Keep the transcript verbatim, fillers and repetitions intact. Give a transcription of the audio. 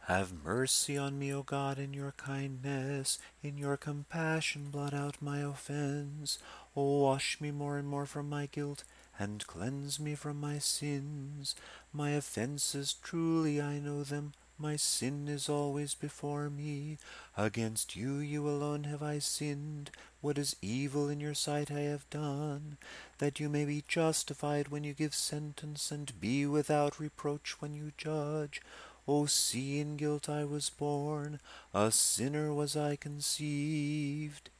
Have mercy on me, O God, in your kindness. In your compassion blot out my offense. O wash me more and more from my guilt, and cleanse me from my sins. My offenses truly I know them. My sin is always before me. Against you, you alone have I sinned. What is evil in your sight I have done, that you may be justified when you give sentence, and be without reproach when you judge. O see, in guilt I was born, a sinner was I conceived.